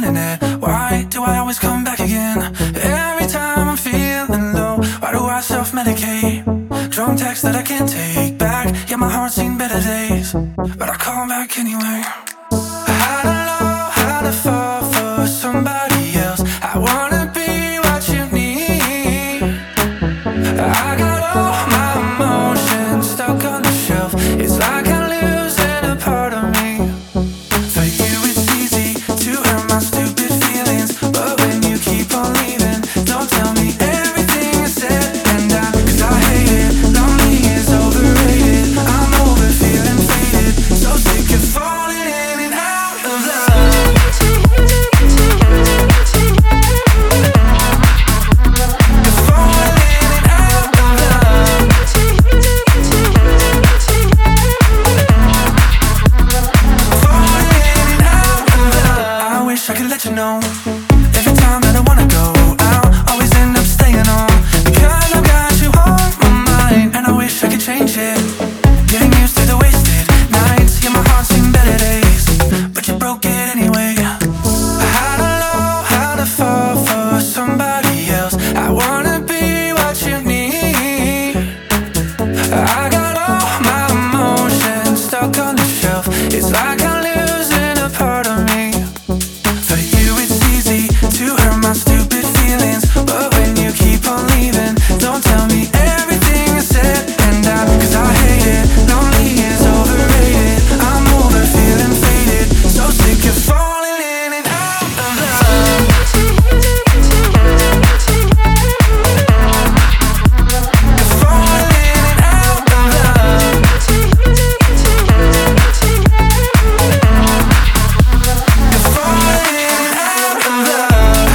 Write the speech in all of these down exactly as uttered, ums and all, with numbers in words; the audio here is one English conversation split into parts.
internet. Why do I always come back again? Every time I'm feeling low, why do I self-medicate? Drunk text that I can't take back. Yeah, my heart's seen better days, but I call back anyway. How to know how to fall for somebody else. I wanna be what you need. I got all my emotions stuck on the shelf. It's like I'm losing a part of me. For you it's easy to hurt my stupid feelings, but when you keep on leaving, don't tell me everything is said and done. Cause I hate it, lonely is overrated. I'm over feeling faded, so sick of falling in and out of love. I could let you know. Every time that I wanna go out, always end up staying on, because I've got you on my mind. And I wish I could change it. Getting used to the wasted nights. Yeah, my heart's seen better days, but you broke it anyway. How to know how to fall for somebody else. I wanna be what you need. I got all my emotions stuck on the shelf. It's like I'm losing a part of me. My stupid feelings, but when you keep on leaving, don't tell me everything is said and done. Cause I hate it, lonely is overrated. I'm over feeling faded, so sick of falling in and out of love. Falling in and out of love. Falling in and out of love.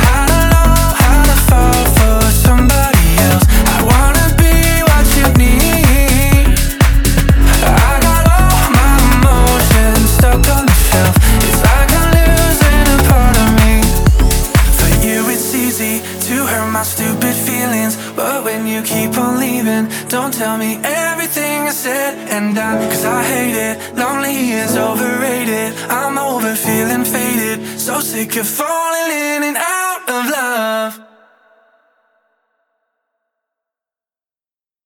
To hurt my stupid feelings, but when you keep on leaving, don't tell me everything is said and done. Cause I hate it, lonely is overrated. I'm over feeling faded, so sick of falling in and out of love.